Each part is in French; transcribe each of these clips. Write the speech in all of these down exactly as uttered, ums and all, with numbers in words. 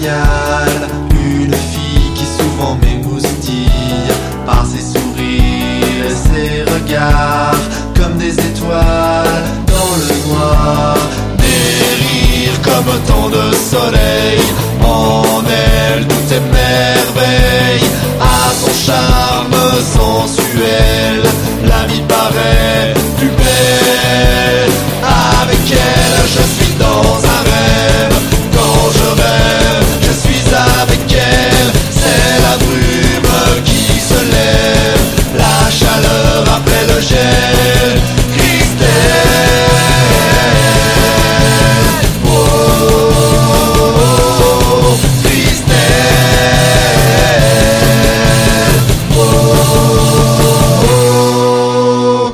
géniale, une fille qui souvent m'émoustille par ses sourires et ses regards, comme des étoiles dans le noir, des rires comme autant de soleil. En elle tout est merveille, à son charme sensuel, la vie paraît plus belle. Avec elle je suis dans un rêve, quand je rêve je suis avec elle. C'est la brume qui se lève, la chaleur après le gel. Christelle, oh, Christelle, oh, oh.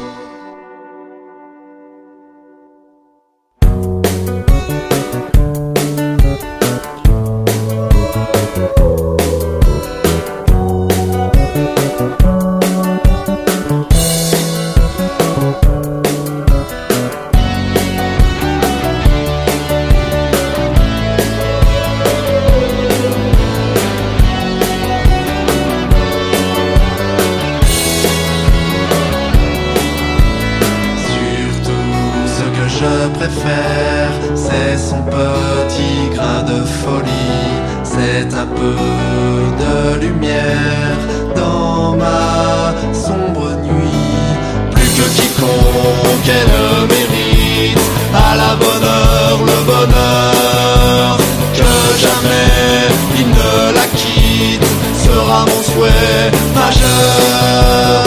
Je préfère, c'est son petit grain de folie, c'est un peu de lumière dans ma sombre nuit. Plus que quiconque elle mérite, à la bonne heure le bonheur, que jamais il ne la quitte, sera mon souhait majeur.